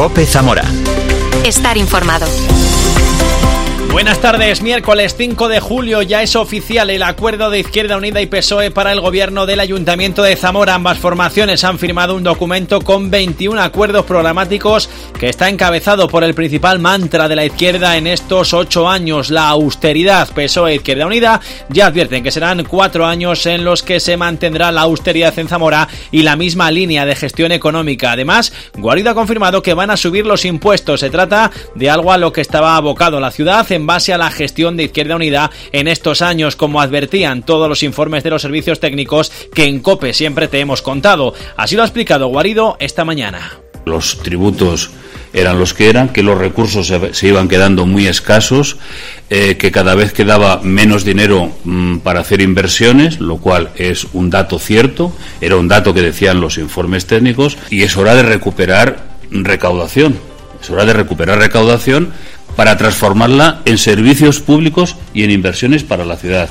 COPE Zamora. Estar informado. Buenas tardes, miércoles 5 de julio ya es oficial el acuerdo de Izquierda Unida y PSOE para el gobierno del Ayuntamiento de Zamora. Ambas formaciones han firmado un documento con 21 acuerdos programáticos que está encabezado por el principal mantra de la izquierda en estos 8 años, la austeridad. PSOE e Izquierda Unida ya advierten que serán 4 años en los que se mantendrá la austeridad en Zamora y la misma línea de gestión económica. Además, Guarido ha confirmado que van a subir los impuestos. Se trata de algo a lo que estaba abocado la ciudad en base a la gestión de Izquierda Unida en estos años, como advertían todos los informes de los servicios técnicos que en COPE siempre te hemos contado. Así lo ha explicado Guarido esta mañana. Los tributos eran los que eran, que los recursos se iban quedando muy escasos, que cada vez quedaba menos dinero para hacer inversiones, lo cual es un dato cierto, era un dato que decían los informes técnicos, y es hora de recuperar recaudación. Es hora de recuperar recaudación para transformarla en servicios públicos y en inversiones para la ciudad.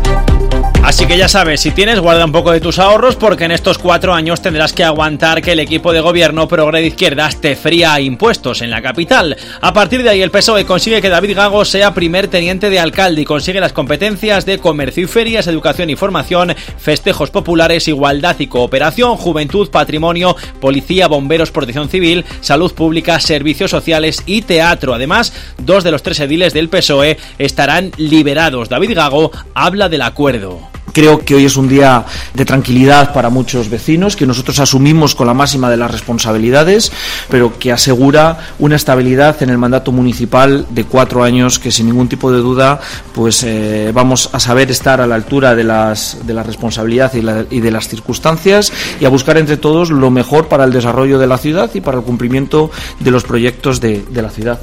Así que ya sabes, si tienes, guarda un poco de tus ahorros porque en estos 4 años tendrás que aguantar que el equipo de gobierno progre de izquierdas te fría impuestos en la capital. A partir de ahí el PSOE consigue que David Gago sea primer teniente de alcalde y consigue las competencias de comercio y ferias, educación y formación, festejos populares, igualdad y cooperación, juventud, patrimonio, policía, bomberos, protección civil, salud pública, servicios sociales y teatro. Además, 2 de los 3 ediles del PSOE estarán liberados. David Gago habla del acuerdo. Creo que hoy es un día de tranquilidad para muchos vecinos, que nosotros asumimos con la máxima de las responsabilidades, pero que asegura una estabilidad en el mandato municipal de 4 años que sin ningún tipo de duda pues vamos a saber estar a la altura de la responsabilidad y de las circunstancias y a buscar entre todos lo mejor para el desarrollo de la ciudad y para el cumplimiento de los proyectos de la ciudad.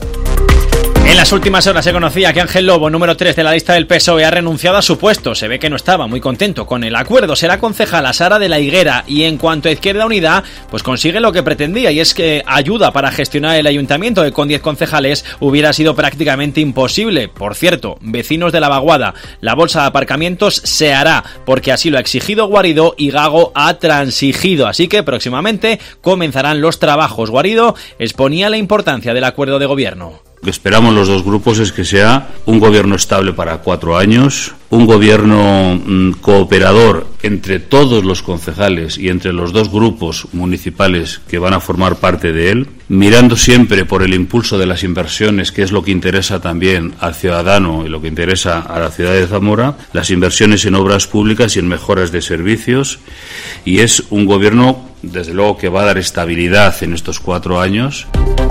En las últimas horas se conocía que Ángel Lobo, número 3 de la lista del PSOE, ha renunciado a su puesto. Se ve que no estaba muy contento con el acuerdo. Será concejal a Sara de la Higuera y en cuanto a Izquierda Unida, pues consigue lo que pretendía y es que ayuda para gestionar el ayuntamiento, que con 10 concejales hubiera sido prácticamente imposible. Por cierto, vecinos de La Vaguada, la bolsa de aparcamientos se hará porque así lo ha exigido Guarido y Gago ha transigido. Así que próximamente comenzarán los trabajos. Guarido exponía la importancia del acuerdo de gobierno. Lo que esperamos los dos grupos es que sea un gobierno estable para 4 años, un gobierno cooperador entre todos los concejales y entre los 2 grupos municipales que van a formar parte de él, mirando siempre por el impulso de las inversiones, que es lo que interesa también al ciudadano y lo que interesa a la ciudad de Zamora, las inversiones en obras públicas y en mejoras de servicios, y es un gobierno, desde luego, que va a dar estabilidad en estos 4 años.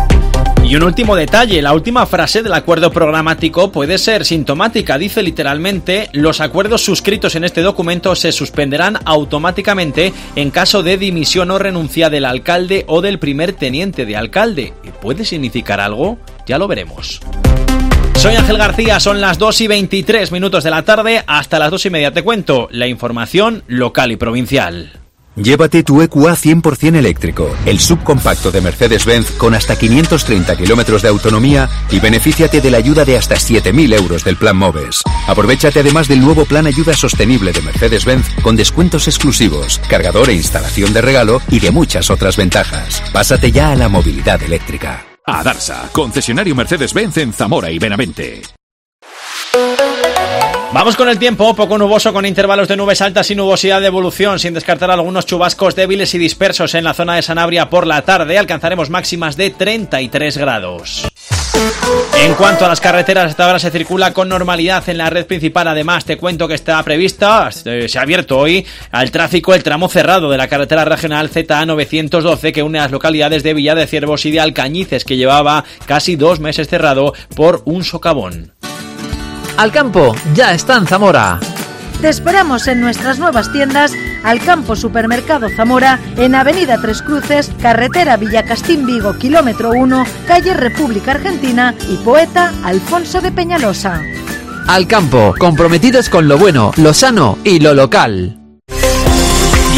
Y un último detalle, la última frase del acuerdo programático puede ser sintomática. Dice literalmente: los acuerdos suscritos en este documento se suspenderán automáticamente en caso de dimisión o renuncia del alcalde o del primer teniente de alcalde. ¿Puede significar algo? Ya lo veremos. Soy Ángel García, son las 2:23 de la tarde, hasta las 2:30 te cuento la información local y provincial. Llévate tu EQA 100% eléctrico, el subcompacto de Mercedes-Benz con hasta 530 kilómetros de autonomía y benefíciate de la ayuda de hasta 7.000 euros del Plan MOVES. Aprovéchate además del nuevo Plan Ayuda Sostenible de Mercedes-Benz con descuentos exclusivos, cargador e instalación de regalo y de muchas otras ventajas. Pásate ya a la movilidad eléctrica. Adarsa, concesionario Mercedes-Benz en Zamora y Benavente. Vamos con el tiempo, poco nuboso con intervalos de nubes altas y nubosidad de evolución, sin descartar algunos chubascos débiles y dispersos en la zona de Sanabria por la tarde. Alcanzaremos máximas de 33 grados. En cuanto a las carreteras, hasta ahora se circula con normalidad en la red principal. Además, te cuento que está prevista, se ha abierto hoy al tráfico el tramo cerrado de la carretera regional ZA 912 que une las localidades de Villa de Ciervos y de Alcañices, que llevaba casi 2 meses cerrado por un socavón. Alcampo ya está en Zamora. Te esperamos en nuestras nuevas tiendas Alcampo Supermercado Zamora, en Avenida Tres Cruces, carretera Villacastín Vigo, kilómetro 1, calle República Argentina y Poeta Alfonso de Peñalosa. Alcampo, comprometidos con lo bueno, lo sano y lo local.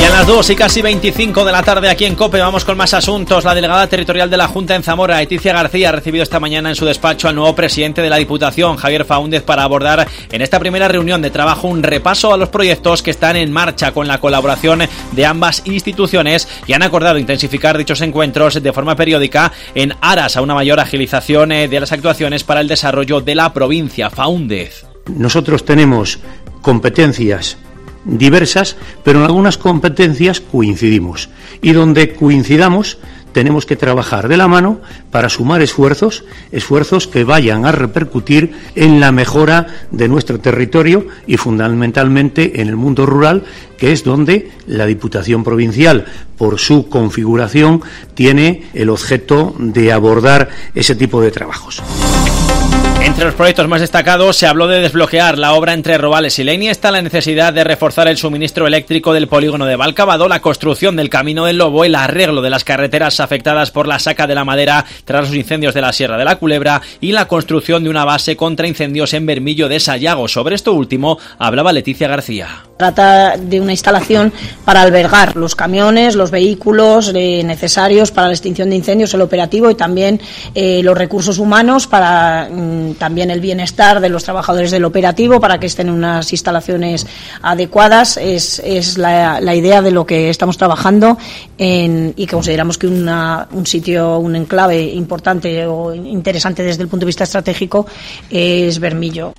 Y a las 2 y casi 25 de la tarde aquí en COPE vamos con más asuntos. La delegada territorial de la Junta en Zamora, Leticia García, ha recibido esta mañana en su despacho al nuevo presidente de la Diputación, Javier Faúndez, para abordar en esta primera reunión de trabajo un repaso a los proyectos que están en marcha con la colaboración de ambas instituciones, y han acordado intensificar dichos encuentros de forma periódica en aras a una mayor agilización de las actuaciones para el desarrollo de la provincia. Faúndez. Nosotros tenemos competencias diversas, pero en algunas competencias coincidimos, y donde coincidamos tenemos que trabajar de la mano para sumar esfuerzos que vayan a repercutir en la mejora de nuestro territorio y fundamentalmente en el mundo rural, que es donde la Diputación Provincial, por su configuración, tiene el objeto de abordar ese tipo de trabajos. Entre los proyectos más destacados se habló de desbloquear la obra entre Robales y Leña. Está la necesidad de reforzar el suministro eléctrico del polígono de Valcabado, la construcción del Camino del Lobo, el arreglo de las carreteras afectadas por la saca de la madera tras los incendios de la Sierra de la Culebra y la construcción de una base contra incendios en Bermillo de Sayago. Sobre esto último hablaba Leticia García. Trata de una instalación para albergar los camiones, los vehículos necesarios para la extinción de incendios, el operativo, y también los recursos humanos para también el bienestar de los trabajadores del operativo, para que estén en unas instalaciones adecuadas. Es la idea de lo que estamos trabajando y que consideramos que un sitio, un enclave importante o interesante desde el punto de vista estratégico es Bermillo.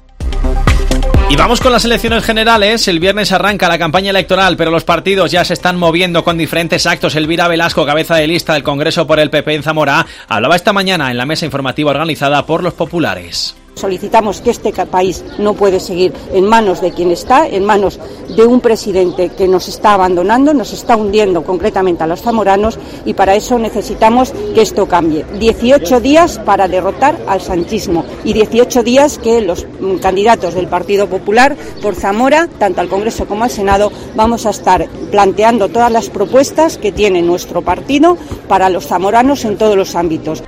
Y vamos con las elecciones generales. El viernes arranca la campaña electoral, pero los partidos ya se están moviendo con diferentes actos. Elvira Velasco, cabeza de lista del Congreso por el PP en Zamora, hablaba esta mañana en la mesa informativa organizada por los populares. Solicitamos que este país no puede seguir en manos de quien está, en manos de un presidente que nos está abandonando, nos está hundiendo concretamente a los zamoranos, y para eso necesitamos que esto cambie. 18 días para derrotar al sanchismo y 18 días que los candidatos del Partido Popular por Zamora, tanto al Congreso como al Senado, vamos a estar planteando todas las propuestas que tiene nuestro partido para los zamoranos en todos los ámbitos.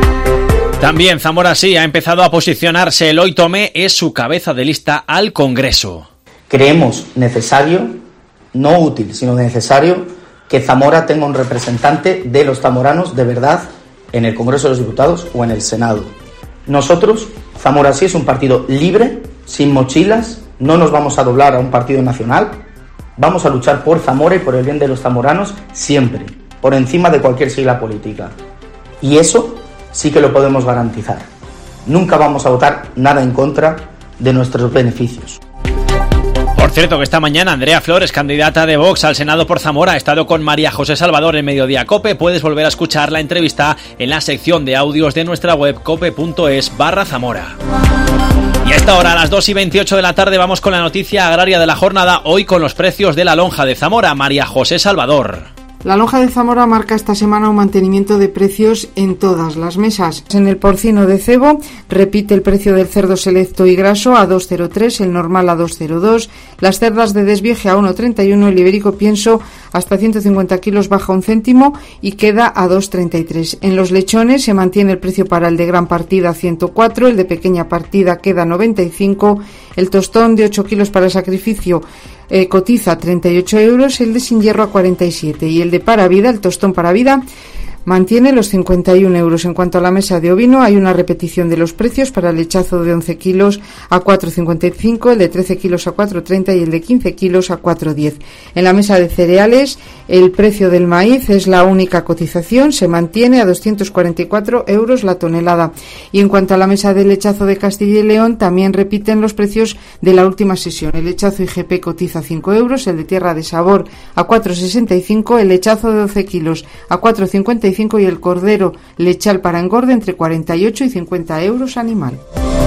También Zamora sí ha empezado a posicionarse. Eloy Tomé es su cabeza de lista al Congreso. Creemos necesario, no útil, sino necesario, que Zamora tenga un representante de los zamoranos de verdad en el Congreso de los Diputados o en el Senado. Nosotros, Zamora sí es un partido libre, sin mochilas, no nos vamos a doblar a un partido nacional, vamos a luchar por Zamora y por el bien de los zamoranos siempre, por encima de cualquier sigla política. Y eso sí que lo podemos garantizar. Nunca vamos a votar nada en contra de nuestros beneficios. Por cierto, que esta mañana Andrea Flores, candidata de Vox al Senado por Zamora, ha estado con María José Salvador en Mediodía Cope. Puedes volver a escuchar la entrevista en la sección de audios de nuestra web cope.es/Zamora. Y a esta hora, a las 2 y 28 de la tarde, vamos con la noticia agraria de la jornada, hoy con los precios de la lonja de Zamora. María José Salvador. La lonja de Zamora marca esta semana un mantenimiento de precios en todas las mesas. En el porcino de cebo repite el precio del cerdo selecto y graso a 2,03, el normal a 2,02, las cerdas de desvieje a 1,31, el ibérico pienso hasta 150 kilos baja un céntimo y queda a 2,33. En los lechones se mantiene el precio para el de gran partida a 104, el de pequeña partida queda a 95, el tostón de 8 kilos para el sacrificio cotiza a 38 euros, el de sin hierro a 47 y el de para vida, el tostón para vida, mantiene los 51 euros. En cuanto a la mesa de ovino, hay una repetición de los precios para el lechazo de 11 kilos a 4,55, el de 13 kilos a 4,30 y el de 15 kilos a 4,10. En la mesa de cereales, el precio del maíz es la única cotización, se mantiene a 244 euros la tonelada. Y en cuanto a la mesa de lechazo de Castilla y León, también repiten los precios de la última sesión. El lechazo IGP cotiza 5 euros, el de tierra de sabor a 4,65, el lechazo de 12 kilos a 4,55 y el cordero lechal para engorde entre 48 y 50 euros animal.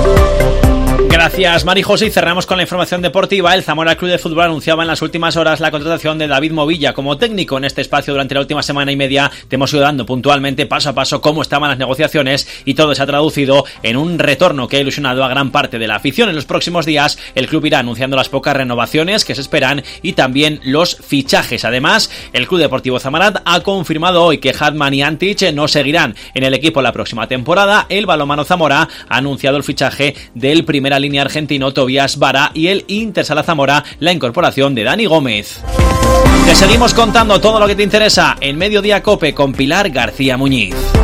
Gracias, Mari José. Y cerramos con la información deportiva. El Zamora Club de Fútbol anunciaba en las últimas horas la contratación de David Movilla como técnico. En este espacio durante la última semana y media te hemos ido dando puntualmente, paso a paso, cómo estaban las negociaciones, y todo se ha traducido en un retorno que ha ilusionado a gran parte de la afición. En los próximos días el club irá anunciando las pocas renovaciones que se esperan y también los fichajes. Además, el Club Deportivo Zamarat ha confirmado hoy que Hadman y Antich no seguirán en el equipo la próxima temporada. El balonmano Zamora ha anunciado el fichaje del primera línea Pellegrini argentino Tobias Vara y el Inter Sala Zamora la incorporación de Dani Gómez. Te seguimos contando todo lo que te interesa en Mediodía Cope con Pilar García Muñiz.